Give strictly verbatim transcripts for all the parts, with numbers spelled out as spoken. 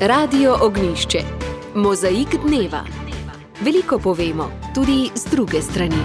Radio Ognjišče. Mozaik dneva. Veliko povemo, tudi z druge strani.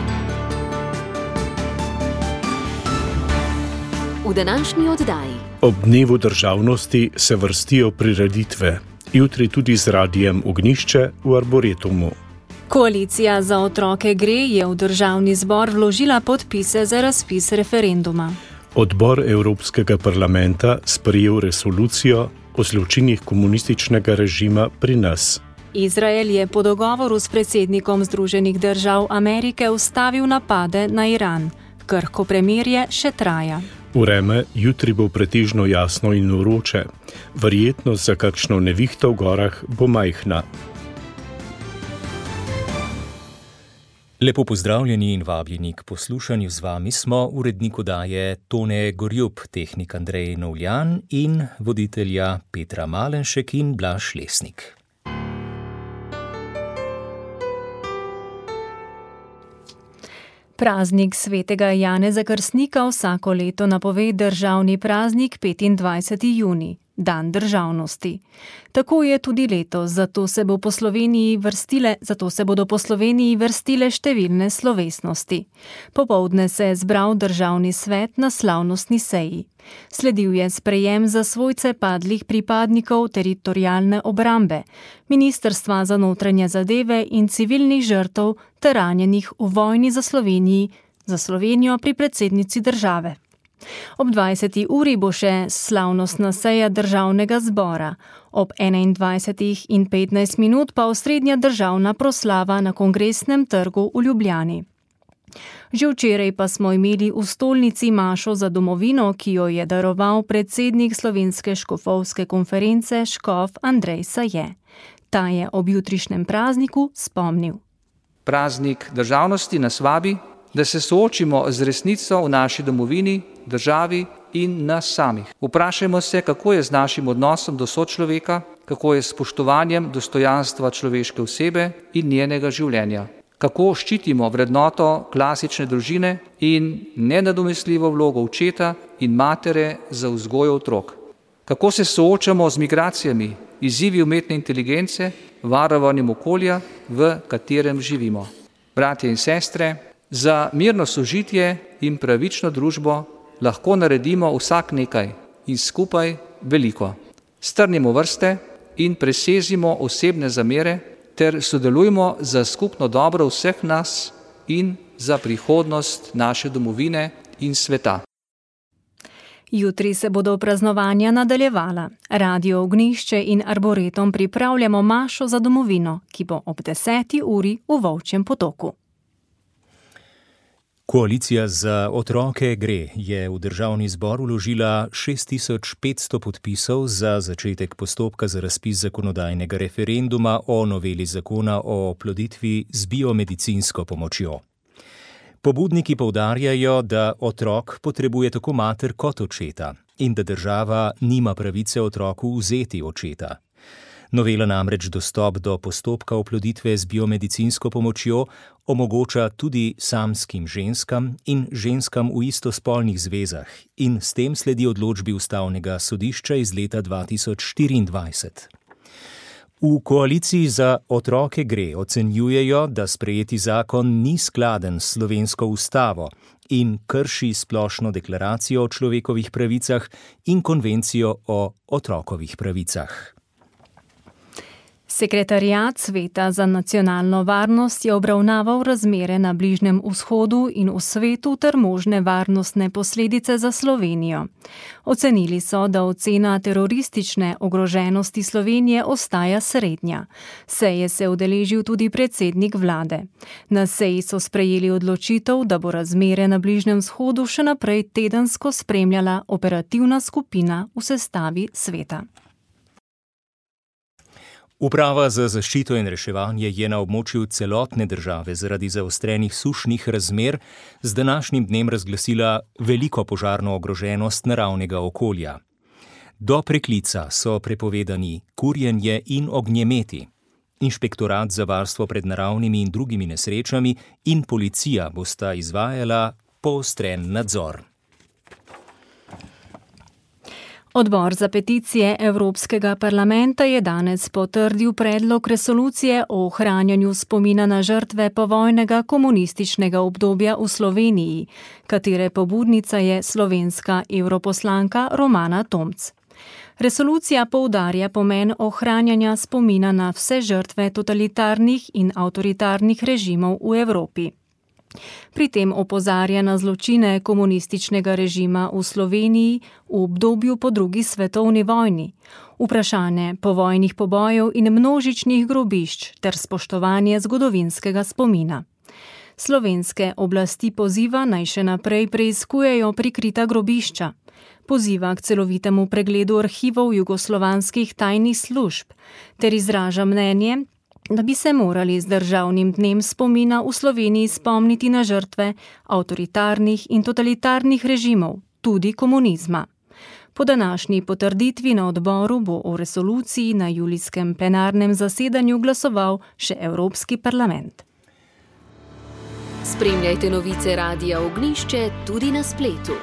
V današnji oddaji. Ob dnevu državnosti se vrstijo prireditve. Jutri tudi z Radiem Ognjišče v Arboretumu. Koalicija Za otroke gre je v državni zbor vložila podpise za razpis referenduma. Odbor Evropskega parlamenta sprejel resolucijo o zločinih komunističnega režima pri nas. Izrael je po dogovoru s predsednikom Združenih držav Amerike ustavil napade na Iran. Krhko premirje še traja. Vreme jutri bo pretežno jasno in vroče. Verjetnost za kakšno nevihto v gorah bo majhna. Lepo pozdravljeni in vabljeni k poslušanju. Z vami smo urednik oddaje Tone Gorjup, tehnik Andrej Novljan in voditelja Petra Malenšek in Blaž Lesnik. Praznik svetega Janeza Krstnika vsako leto napove državni praznik petindvajseti junij, dan državnosti. Tako je tudi letos, zato se bo po Sloveniji vrstile, zato se bodo po Sloveniji vrstile številne slovesnosti. Popoldne se je zbral državni svet na slavnostni seji. Sledil je sprejem za svojce padlih pripadnikov teritorialne obrambe, Ministrstva za notranje zadeve in civilnih žrtev ter ranjenih v vojni za Sloveniji, za Slovenijo pri predsednici države. Ob dvajseti uri bo še slavnostna seja državnega zbora, ob enaindvajsetih in petnajst minut pa osrednja državna proslava na Kongresnem trgu v Ljubljani. Že včeraj pa smo imeli v stolnici mašo za domovino, ki jo je daroval predsednik Slovenske škofovske konference škof Andrej Saje. Ta je ob jutrišnjem prazniku spomnil. Praznik državnosti nas vabi, da se soočimo z resnico v naši domovini, državi in nas samih. Vprašajmo se, kako je z našim odnosom do sočloveka, kako je s spoštovanjem dostojanstva človeške osebe in njenega življenja. Kako ščitimo vrednoto klasične družine in nenadomestljivo vlogo očeta in matere za vzgojo otrok. Kako se soočamo z migracijami, izzivi umetne inteligence, varovanjem okolja, v katerem živimo. Bratje in sestre, za mirno sožitje in pravično družbo lahko naredimo vsak nekaj in skupaj veliko. Strnimo vrste in presezimo osebne zamere ter sodelujmo za skupno dobro vseh nas in za prihodnost naše domovine in sveta. Jutri se bodo praznovanja nadaljevala. Radio Ognjišče in Arboretum pripravljamo mašo za domovino, ki bo ob deseti uri v Volčjem Potoku. Koalicija Za otroke gre je v državni zbor vložila šest tisoč petsto podpisov za začetek postopka za razpis zakonodajnega referenduma o noveli zakona o oploditvi z biomedicinsko pomočjo. Pobudniki poudarjajo, da otrok potrebuje tako mater kot očeta in da država nima pravice otroku vzeti očeta. Novela namreč dostop do postopka oploditve z biomedicinsko pomočjo omogoča tudi samskim ženskam in ženskam v istospolnih zvezah in s tem sledi odločbi Ustavnega sodišča iz leta dva tisoč štiriindvajset. V koaliciji Za otroke gre ocenjujejo, da sprejeti zakon ni skladen s slovensko ustavo in krši splošno deklaracijo o človekovih pravicah in konvencijo o otrokovih pravicah. Sekretariat Sveta za nacionalno varnost je obravnaval razmere na Bližnjem vzhodu in v svetu ter možne varnostne posledice za Slovenijo. Ocenili so, da ocena teroristične ogroženosti Slovenije ostaja srednja. Seje se udeležil tudi predsednik vlade. Na seji so sprejeli odločitev, da bo razmere na Bližnjem vzhodu še naprej tedensko spremljala operativna skupina v sestavi sveta. Uprava za zaščito in reševanje je na območju celotne države zaradi zaostrenih sušnih razmer z današnjim dnem razglasila veliko požarno ogroženost naravnega okolja. Do preklica so prepovedani kurjenje in ognjemeti. Inšpektorat za varstvo pred naravnimi in drugimi nesrečami in policija bosta izvajala poostren nadzor. Odbor za peticije Evropskega parlamenta je danes potrdil predlog resolucije o ohranjanju spomina na žrtve povojnega komunističnega obdobja v Sloveniji, katere pobudnica je slovenska evroposlanka Romana Tomc. Resolucija poudarja pomen ohranjanja spomina na vse žrtve totalitarnih in avtoritarnih režimov v Evropi. Pri tem opozarja na zločine komunističnega režima v Sloveniji v obdobju po drugi svetovni vojni, vprašanje povojnih pobojev in množičnih grobišč ter spoštovanje zgodovinskega spomina. Slovenske oblasti poziva naj še naprej preiskujejo prikrita grobišča. Poziva k celovitemu pregledu arhivov jugoslovanskih tajnih služb ter izraža mnenje, da bi se morali z državnim dnem spomina v Sloveniji spomniti na žrtve avtoritarnih in totalitarnih režimov, tudi komunizma. Po današnji potrditvi na odboru bo o resoluciji na julijskem plenarnem zasedanju glasoval še Evropski parlament. Spremljajte novice Radia Ognjišče tudi na spletu.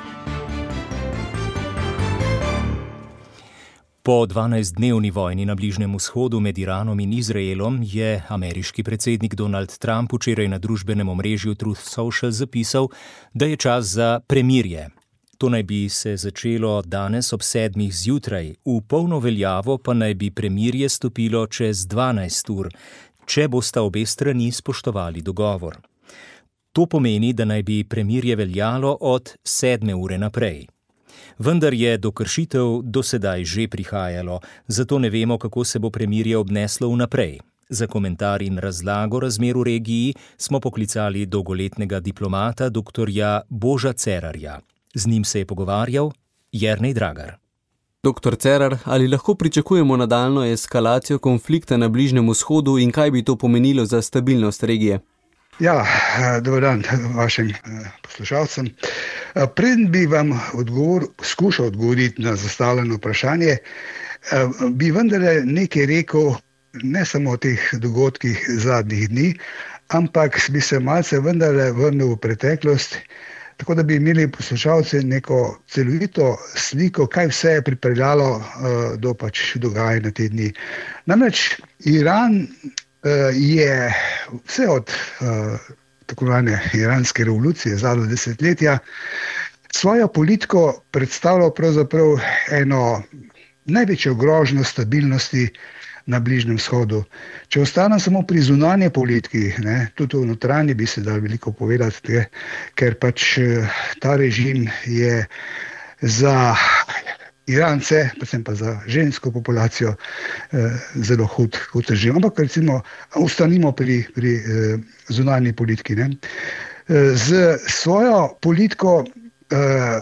Po dvanajstdnevni vojni na Bližnjem vzhodu med Iranom in Izraelom je ameriški predsednik Donald Trump včeraj na družbenem omrežju Truth Social zapisal, da je čas za premirje. To naj bi se začelo danes ob sedmih zjutraj, v polno veljavo pa naj bi premirje stopilo čez dvanajst ur, če bosta obe strani spoštovali dogovor. To pomeni, da naj bi premirje veljalo od sedme ure naprej. Vendar je do kršitev do sedaj že prihajalo, zato ne vemo, kako se bo premirje obneslo vnaprej. Za komentar in razlago razmer v regiji smo poklicali dolgoletnega diplomata doktorja Boža Cerarja. Z njim se je pogovarjal Jernej Dragar. Doktor Cerar, ali lahko pričakujemo nadaljnjo eskalacijo konflikta na Bližnjem vzhodu in kaj bi to pomenilo za stabilnost regije? Ja, dober dan vašim poslušalcem. Preden bi vam odgovor, skušal odgovoriti na zastavljeno vprašanje, bi vendarle nekaj rekel ne samo o teh dogodkih zadnjih dni, ampak bi se malce vendarle vrnil v preteklost, tako da bi imeli poslušalci neko celovito sliko, kaj vse je pripeljalo do pač dogajanja te dni. Namreč Iran je vse od uh, tako imenovane iranske revolucije zadnja desetletja svojo politiko predstavljal pravzaprav eno največjo grožnjo stabilnosti na Bližnjem vzhodu. Če ostanem samo pri zunanje politiki, ne, tudi v notranji bi se dal veliko povedati, ker pač ta režim je za Irance, predvsem pa za žensko populacijo, eh, zelo hud, hud režim. Ampak recimo ostanimo pri, pri eh, zunanji politiki. Ne. Eh, z svojo politiko eh,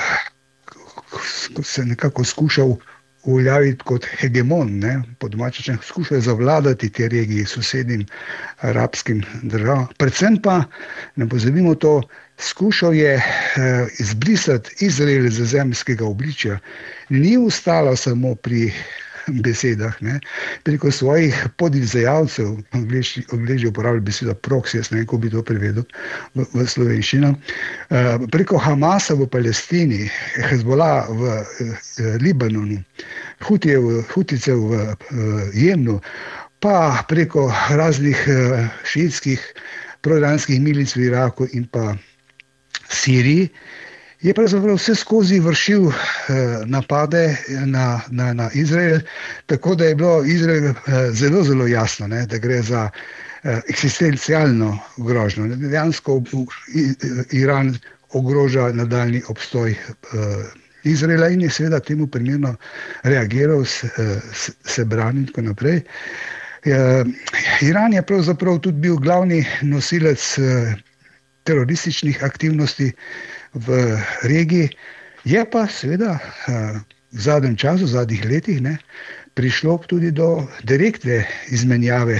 se nekako skušal uveljaviti kot hegemon, ne, po domače, skušal zavladati te regiji sosednjim arabskim državam. Predvsem pa, ne pozabimo to, skušal je eh, izbrisati Izrael z zemljskega obličja. Ni ostalo samo pri besedah, ne. Preko svojih podizvajalcev, Angleži uporabljajo besedo proxy, jaz ne vem, kako bi to prevedel v, v slovenščino, eh, preko Hamasa v Palestini, Hezbollah v eh, Libanonu, Hutijev, Huticev v eh, Jemnu, pa preko raznih eh, šiitskih proiranskih milic v Iraku in pa Siriji, je pravzaprav vse skozi vršil eh, napade na, na, na Izrael, tako da je bilo Izrael eh, zelo, zelo jasno, ne, da gre za eh, eksistencialno grožnjo. Dejansko Iran ogroža nadaljni obstoj eh, Izraela in je seveda temu primerno reagiral, se, se brani in tako naprej. Eh, Iran je pravzaprav tudi bil glavni nosilec eh, terorističnih aktivnosti v regiji, je pa seveda v zadnjem času, v zadnjih letih, ne, prišlo tudi do direktne izmenjave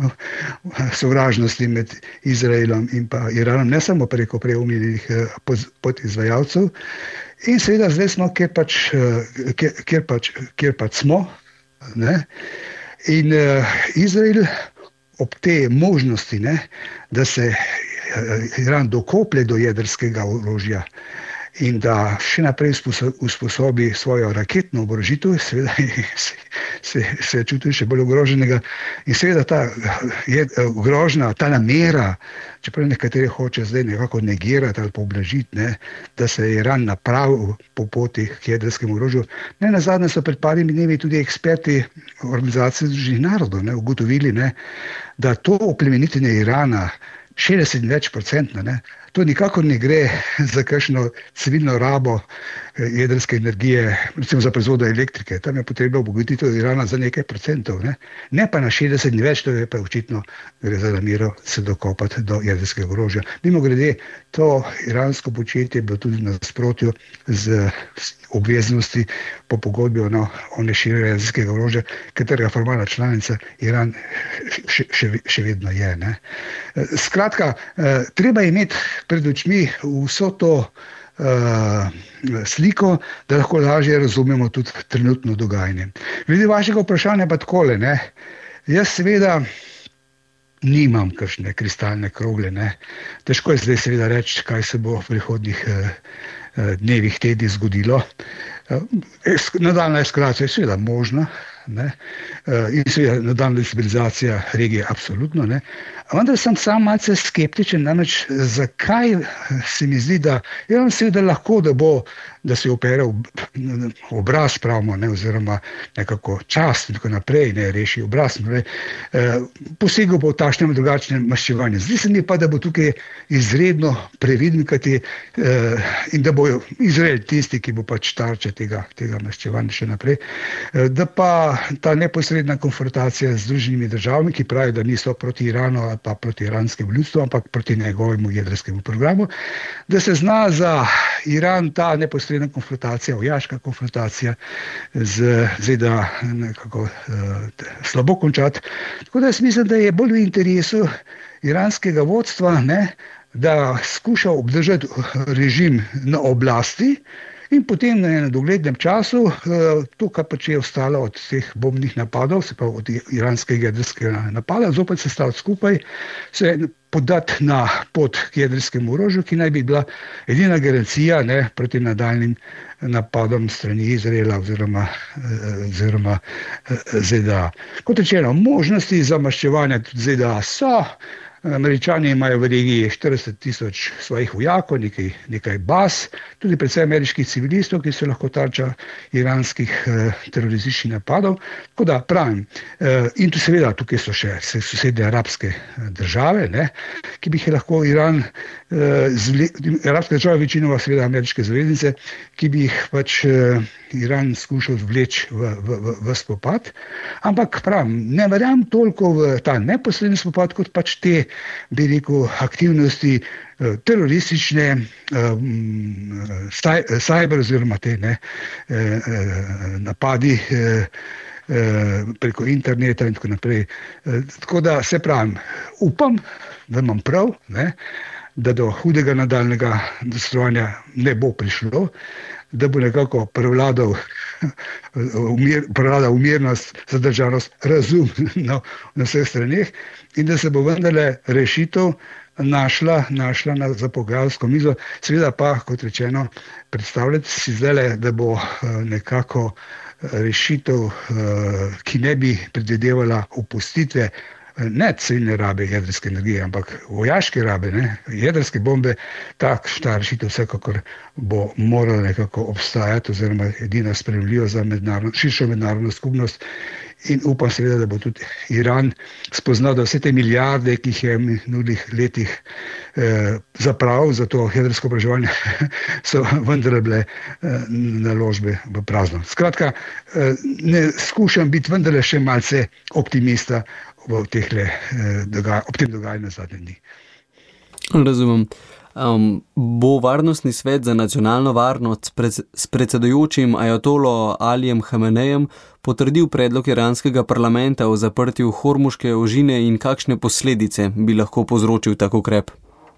sovražnosti med Izraelom in pa Iranom, ne samo preko preomenjenih podizvajalcev. In seveda zdaj smo, kjer pač, kjer, kjer pač, kjer pač smo. Ne? In Izrael ob te možnosti, ne, da se Iran dokoplje do jedrskega orožja, in da še naprej usposobi svojo raketno oborožitev, seveda se, se, se čuti še bolj ogroženega. In seveda ta je grožnja, ta namera, čeprav nekateri hoče zdaj nekako negirati ali poblažiti, ne, da se je Iran napravil po poti k jedrskemu orožju. Ne, nazadnje so pred parimi dnevi tudi eksperti Organizacije združenih narodov ne, ugotovili, ne, da to oplemenitenje Irana šestdeset in več procentno, ne, to nikakor ne gre za kakšno civilno rabo jedrske energije, recimo za proizvodnjo elektrike. Tam je potrebno obogatitev Irana za nekaj procentov, ne, ne pa na šestdeset in več, to je pa očitno gre za namero se dokopati do jedrskega orožja. Mimogrede, to iransko početje je bilo tudi na nasprotju z obveznosti po pogodbi o, no, o neširjenju jedrskega orožja, katerega formalna članica Iran še, še, še vedno je. Ne. Skratka, treba imeti pred očmi vso to uh, sliko, da lahko lažje razumemo tudi trenutno dogajanje. Glede vašega vprašanja pa takole, ne. Jaz seveda nimam kakšne kristalne krogle, ne. Težko je zdaj seveda reči, kaj se bo v prihodnjih uh, dnevih, tednih zgodilo. Nadaljna eskalacija je seveda možna, ne, in seveda nadaljna destabilizacija regije absolutno, ne. Vendar sem sam malce skeptičen, namreč zakaj se mi zdi, da je on seveda lahko, da bo, da se opere obraz, pravimo, ne, oziroma nekako čast in tako naprej, ne, reši obraz, ne, posegel bo v takšnem drugačnem maščevanju. Zdi se mi pa, da bo tukaj izredno previden, kajti, in da bo Izrael tisti, ki bo pač tarča tega, tega maščevanja še naprej, da pa ta neposredna konfrontacija z Združenimi državami, ki pravi, da niso proti Iranu ali pa proti iranskemu ljudstvu, ampak proti njegovemu jedrskemu programu, da se zna za Iran ta neposredna konfrontacija, vojaška konfrontacija z Z D A nekako uh, slabo končati. Tako da jaz mislim, da je bolj v interesu iranskega vodstva, ne, da skuša obdržati režim na oblasti in potem na nedoglednem času to, kar pač je ostalo od teh bombnih napadov, se pa od iranskega jedrskega napada, zopet se staviti skupaj, se podati na pot k jedrskemu orožju, ki naj bi bila edina garancija, ne, proti nadaljnim napadom strani Izraela oziroma, oziroma Z D A. Kot rečeno, možnosti za maščevanje tudi Z D A so. Američani imajo v regiji štirideset tisoč svojih vojakov, nekaj, nekaj baz, tudi predvsem ameriških civilistov, ki so lahko tarča iranskih eh, terorističnih napadov. Tako da pravim, eh, in tu seveda tukaj so še sosednje arabske države, ne, ki bi jih lahko Iran, eh, zvle, arabske države večinoma seveda ameriške zaveznice, ki bi jih pač eh, Iran skušal zvleči v, v, v, v spopad. Ampak pravim, ne verjam toliko v ta neposredni spopad, kot pač te, bi rekel, aktivnosti eh, teroristične, eh, saj, cyber oziroma te ne, eh, eh, napadi eh, eh, preko interneta in tako naprej. Eh, tako da se pravim, upam, da imam prav, ne, da do hudega nadaljnega destrovanja ne bo prišlo, da bo nekako prevladal, umir, prevladal umirnost, zadržanost, razum na, na vseh straneh in da se bo vendarle rešitev našla, našla na, za pogajalsko mizo. Seveda pa, kot rečeno, predstavljati si zdaj, da bo nekako rešitev, ki ne bi predvidevala opustitve ne civilne rabe jedrske energije, ampak vojaške rabe, ne, jedrske bombe, takšna rešitev vsekakor bo morala nekako obstajati oziroma edina sprejemljiva za mednarodno, širšo mednarodno skupnost. In upam seveda, da bo tudi Iran spoznal, da vse te milijarde, ki jih je v minulih letih eh, zapravil za to jedrsko obraževanje, so vendar bile eh, naložbe v prazno. Skratka, eh, ne skušam biti vendar še malce optimista v tehle, eh, dogaj, ob tem dogajanju zadnje dni. Razumem. Um, bo Varnostni svet za nacionalno varnost pred, s predsedujočim ajatolo Alijem Hamenejem potrdil predlog iranskega parlamenta o zaprtju hormuške ožine in kakšne posledice bi lahko povzročil tak ukrep?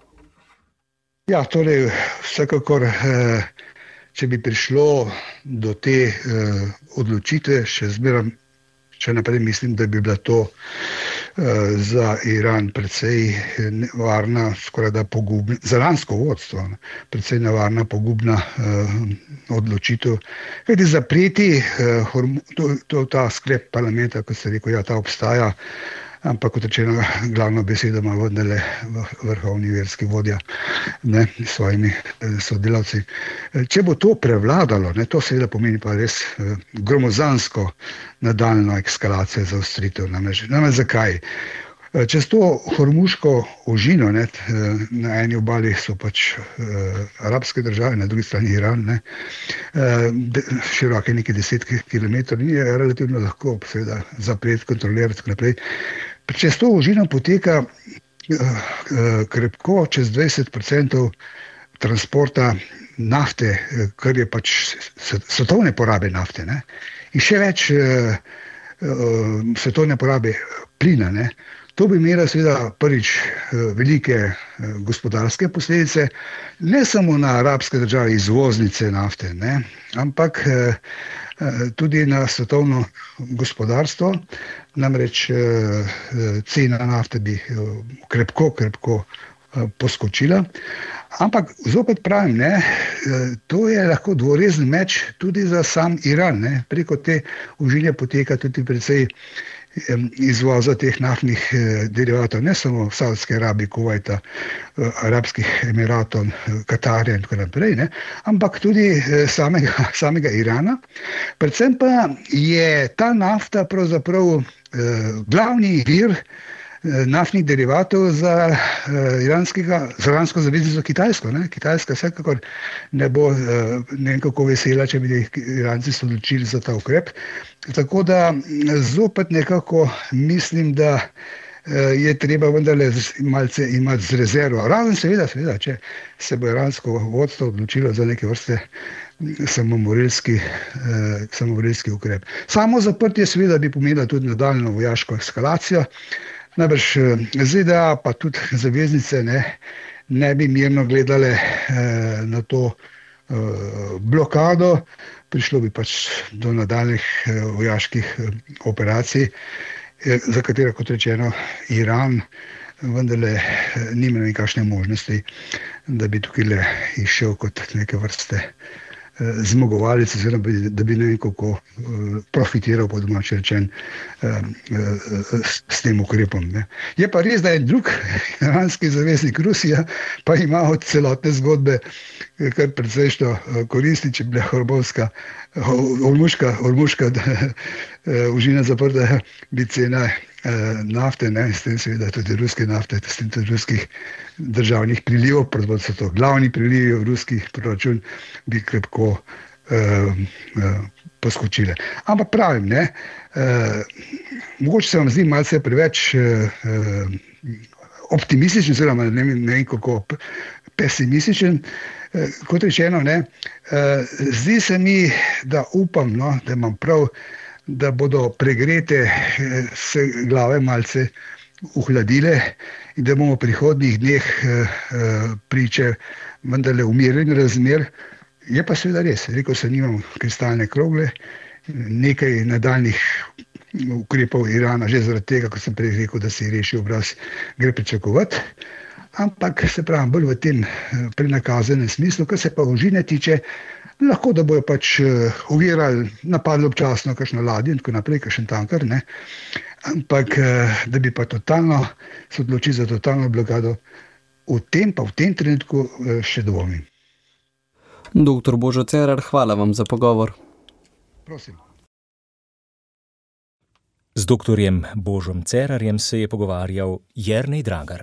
Ja, torej vsekakor, eh, če bi prišlo do te eh, odločitve, še zmeraj, še naprej mislim, da bi bila to za Iran precej nevarna, skoraj da pogubna, za iransko vodstvo, precej nevarna, pogubna odločitev. Kajti zapreti to, to, ta sklep parlamenta, kot se rekel, ja, ta obstaja, ampak kot rečeno, glavno besedo ima vendarle vrhovni verski vodja, ne, s svojimi sodelavci. Če bo to prevladalo, ne, to seveda pomeni pa res gromozansko nadaljno eskalacijo, zaostritev. Namreč, namreč zakaj? Čez to hormuško ožino, ne, na eni obali so pač uh, arabske države, na drugi strani Iran, ne, uh, de, široke nekaj deset kilometrov, ni relativno lahko seveda zapreti, kontrolirati, tako naprej. Čez to ožino poteka uh, uh, krepko čez dvajset procentov transporta nafte, kar je pač svetovne porabe nafte, ne, in še več uh, uh, svetovne porabe plina, ne. To bi imelo seveda prvič velike gospodarske posledice, ne samo na arabske države izvoznice nafte, ne, ampak tudi na svetovno gospodarstvo. Namreč cena nafte bi krepko, krepko poskočila. Ampak zopet pravim, ne, to je lahko dvorezen meč tudi za sam Iran. Ne. Preko te ožine poteka tudi precej izvoza teh naftnih derivatov, ne samo v Saudske Arabije, Kuvajta, Arabskih Emiratov, Katarja in tako naprej, ne, ampak tudi samega, samega Irana. Predvsem pa je ta nafta pravzaprav glavni vir naftnih derivatov za iranskega, za iransko zaveznico Kitajsko. Ne. Kitajska vsekakor ne bo ne vem kako vesela, če bi Iranci se odločili za ta ukrep. Tako da zopet nekako mislim, da je treba vendarle malce imati z rezervo. Razen seveda, seveda, če se bo iransko vodstvo odločilo za neke vrste samomorilski, eh, samomorilski ukrep. Samo zaprtje seveda bi pomenilo tudi nadaljnjo vojaško eskalacijo. Najbrž Z D A pa tudi zaveznice ne, ne bi mirno gledale eh, na to eh, blokado, prišlo bi pač do nadaljnih eh, vojaških eh, operacij, eh, za katero, kot rečeno, Iran vendarle eh, nima nekakšne možnosti, da bi tukaj le išel kot neke vrste zmagovalec, oziroma da bi ne vem kako profitiral, po domače rečen, s tem ukrepom. Ne. Je pa res, da je drug iranski zaveznik Rusija, pa ima od celotne zgodbe kar precejšno koristi, če bi bila Hormovska, Hormuška, Hormuška ožina zaprta, bi cena nafte, ne, s tem seveda tudi ruske nafte, s tem tudi ruskih državnih prilivov, pravzaprav so to glavni prilivi v ruskih proračun, bi krepko uh, uh, poskočile. Ampak pravim, ne, uh, mogoče se vam zdi malce preveč uh, optimističen, oziroma ne vem kako pesimističen, uh, kot rečeno, ne, uh, zdi se mi, da upam, no, da imam prav, da bodo pregrete se glave malce uhladile in da bomo v prihodnjih dneh priče vendarle umirjen razmer. Je pa seveda res, rekel sem, nimam kristalne krogle, nekaj nadaljnih ukrepov Irana, že zaradi tega, kot sem prej rekel, da se je rešil obraz, gre pričakovati. Ampak se pravim, bolj v tem prenakazanem smislu, kar se pa ožine tiče, lahko da bojo pač ovirali, napadli občasno kakšno ladjo in tako naprej, kakšen tankar, ne. Ampak da bi pa totalno se odločili za totalno blokado, v tem pa v tem trenutku še dvomim. Doktor Božo Cerar, hvala vam za pogovor. Prosim. Z doktorjem Božom Cerarjem se je pogovarjal Jernej Dragar.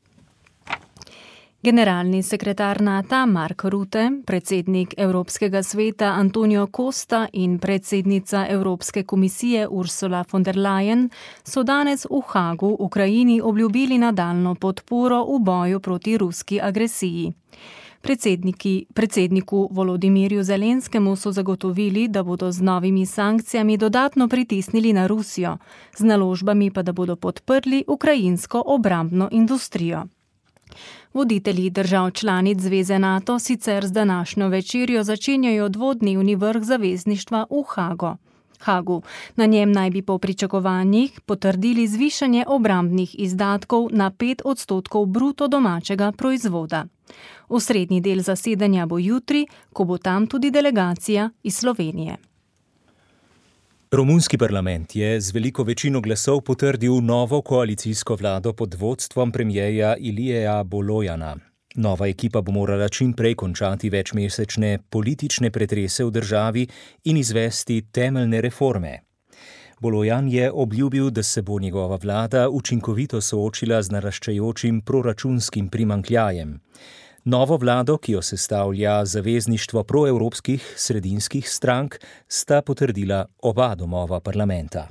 Generalni sekretar NATO Mark Rutte, predsednik Evropskega sveta Antonio Costa in predsednica Evropske komisije Ursula von der Leyen so danes v Hagu Ukrajini obljubili nadaljnjo podporo v boju proti ruski agresiji. Predsedniku Volodimirju Zelenskemu so zagotovili, da bodo z novimi sankcijami dodatno pritisnili na Rusijo, z naložbami pa da bodo podprli ukrajinsko obrambno industrijo. Voditelji držav članic Zveze NATO sicer z današnjo večerjo začenjajo dvodnevni vrh zavezništva v Hago. Hagu. Na njem naj bi po pričakovanjih potrdili zvišanje obrambnih izdatkov na pet odstotkov bruto domačega proizvoda. Osrednji del zasedanja bo jutri, ko bo tam tudi delegacija iz Slovenije. Romunski parlament je z veliko večino glasov potrdil novo koalicijsko vlado pod vodstvom premierja Ilijeja Bolojana. Nova ekipa bo morala čim prej končati večmesečne politične pretrese v državi in izvesti temeljne reforme. Bolojan je obljubil, da se bo njegova vlada učinkovito soočila z naraščajočim proračunskim primanjkljajem. Novo vlado, ki jo sestavlja zavezništvo proevropskih sredinskih strank, sta potrdila oba domova parlamenta.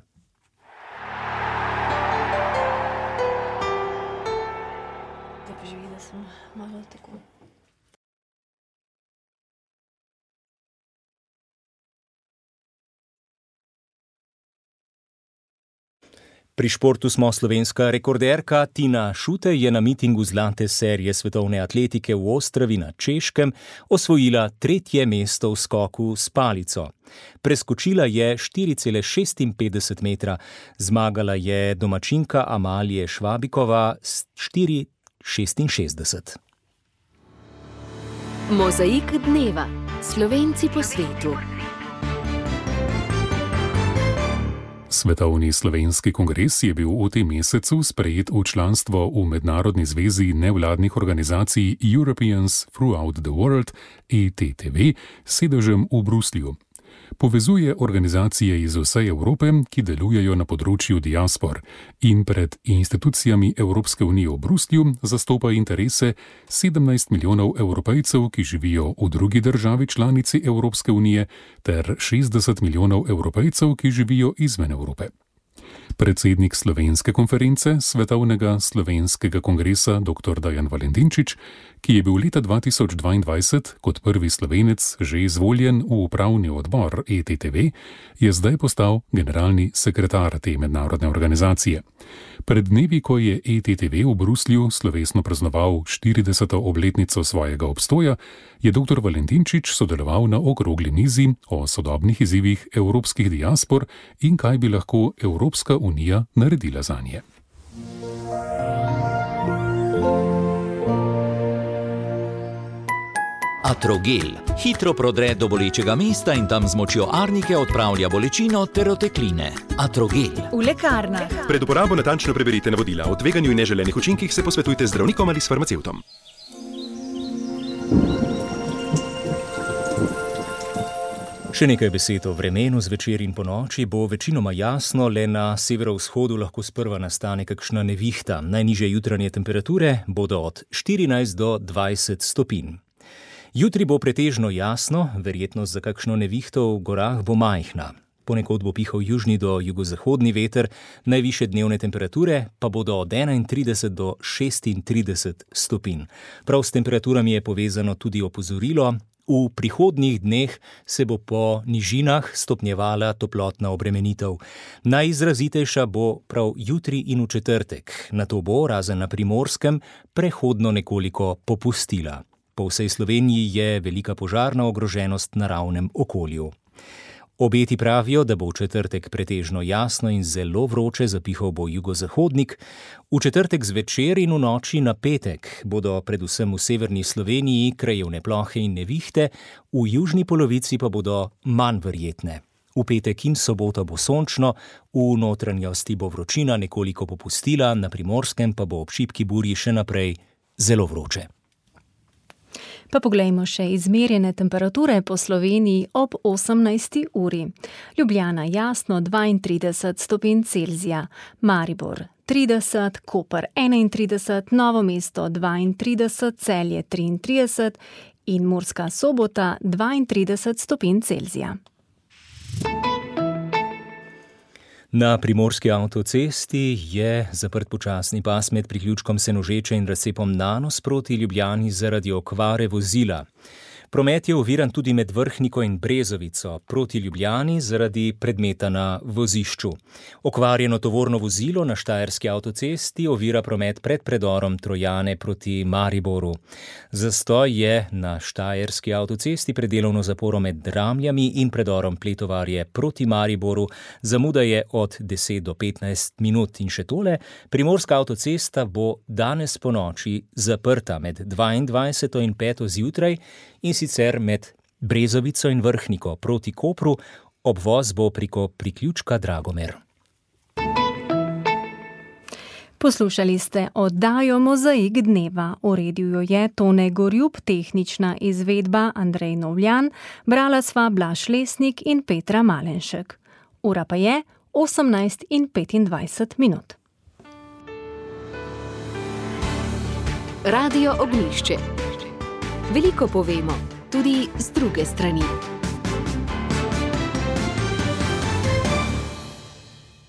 Pri športu smo slovenska rekorderka Tina Šutej je na mitingu zlate serije svetovne atletike v Ostravi na Češkem osvojila tretje mesto v skoku s palico. Preskočila je štiri cele šestinpetdeset metra, zmagala je domačinka Amalije Švabikova s štiri šestinšestdeset. Mozaik dneva. Slovenci po svetu. Svetovni slovenski kongres je bil v tem mesecu sprejet v članstvo v Mednarodni zvezi nevladnih organizacij Europeans Throughout the World, E T T V, s sedežem v Bruslju. Povezuje organizacije iz vse Evrope, ki delujejo na področju diaspor, in pred institucijami Evropske unije v Bruslju zastopa interese sedemnajst milijonov Evropejcev, ki živijo v drugi državi članici Evropske unije, ter šestdeset milijonov Evropejcev, ki živijo izven Evrope. Predsednik slovenske konference Svetovnega slovenskega kongresa dr. Dajan Valentinčič, ki je bil leta dva tisoč dvaindvajset kot prvi Slovenec že izvoljen v upravni odbor E T T V, je zdaj postal generalni sekretar te mednarodne organizacije. Pred dnevi, ko je E T T V v Bruslju slovesno praznoval štirideseto obletnico svojega obstoja, je dr. Valentinčič sodeloval na okrogli mizi o sodobnih izzivih evropskih diaspor in kaj bi lahko Evropska unija naredila zanje. Atrogel hitro prodre do bolečega mesta in tam z močjo arnike odpravlja bolečino ter otekline. Atrogel. V lekarnah. Pred uporabo natančno preberite navodila. O tveganju in neželenih učinkih se posvetujte z zdravnikom ali s farmacevtom. Še nekaj besed o vremenu. Zvečer in ponoči bo večinoma jasno, le na severovzhodu lahko sprva nastane kakšna nevihta. Najnižje jutranje temperature bodo od štirinajst do dvajset stopinj. Jutri bo pretežno jasno, verjetnost za kakšno nevihto v gorah bo majhna. Ponekod bo pihal južni do jugozahodni veter, najvišje dnevne temperature pa bodo od enaintrideset do šestintrideset stopinj. Prav s temperaturami je povezano tudi opozorilo. V prihodnjih dneh se bo po nižinah stopnjevala toplotna obremenitev. Najizrazitejša bo prav jutri in v četrtek. Nato bo, razen na Primorskem, prehodno nekoliko popustila. Po vsej Sloveniji je velika požarna ogroženost na naravnem okolju. Obeti pravijo, da bo v četrtek pretežno jasno in zelo vroče, zapihal bo jugozahodnik. V četrtek zvečer in v noči na petek bodo predvsem v severni Sloveniji krajevne plohe in nevihte, v južni polovici pa bodo manj verjetne. V petek in soboto bo sončno, v notranjosti bo vročina nekoliko popustila, na Primorskem pa bo ob šibki burji še naprej zelo vroče. Pa poglejmo še izmerjene temperature po Sloveniji ob osemnajsti uri. Ljubljana jasno dvaintrideset stopinj Celzija, Maribor trideset, Koper enaintrideset, Novo mesto dvaintrideset, Celje triintrideset in Murska Sobota dvaintrideset stopinj Celzija. Na primorski avtocesti je zaprt počasni pas med priključkom Senožeče in razcepom Nanos proti Ljubljani zaradi okvare vozila. Promet je oviran tudi med Vrhniko in Brezovico proti Ljubljani zaradi predmeta na vozišču. Okvarjeno tovorno vozilo na štajerski avtocesti ovira promet pred predorom Trojane proti Mariboru. Zastoj je na štajerski avtocesti pred delovno zaporo med Dramljami in predorom Pletovarje proti Mariboru. Zamuda je od deset do petnajst minut. In še tole, primorska avtocesta bo danes po noči zaprta med dvaindvajseto in peto zjutraj in sicer med Brezovico in Vrhniko proti Kopru. Obvoz bo preko priključka Dragomer. Poslušali ste oddajo Mozaik dneva. Uredil jo je Tone Gorjub, tehnična izvedba Andrej Novljan, brala sva Blaž Lesnik in Petra Malenšek. Ura pa je osemnajst in petindvajset minut. Radio Ognjišče. Veliko povemo, tudi z druge strani.